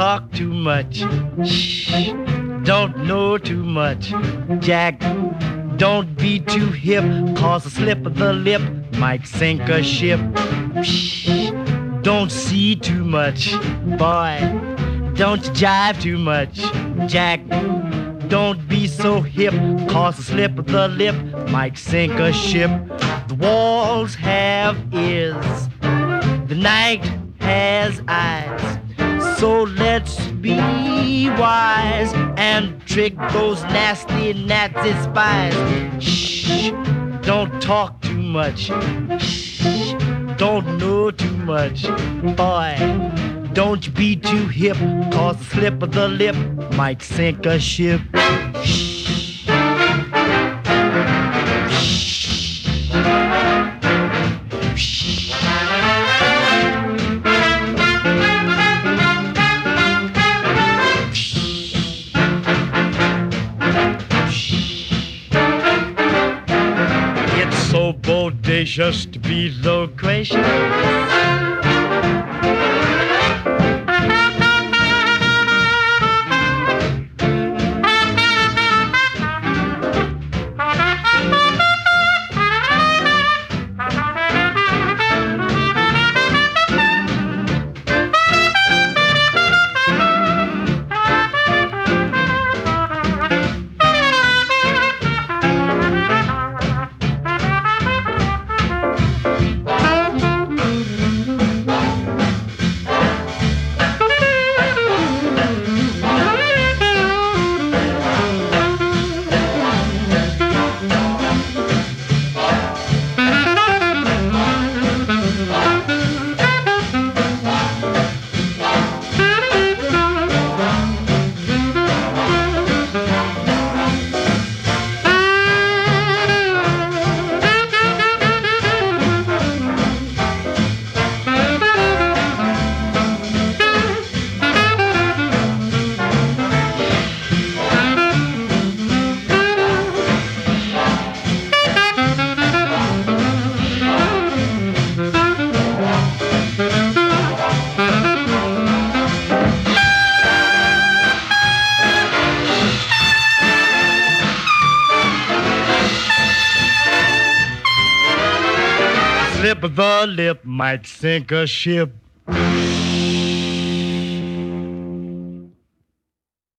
talk too much. Shh, don't know too much. Jack, don't be too hip, cause a slip of the lip might sink a ship. Shh, don't see too much. Boy, don't jive too much. Jack, don't be so hip, cause a slip of the lip might sink a ship. The walls have ears, the night has eyes, so let's be wise and trick those nasty Nazi spies. Shh, don't talk too much. Shh, don't know too much. Boy, don't be too hip, cause the slip of the lip might sink a ship. Shh. So bodacious to be loquacious. Slip of the lip might sink a ship.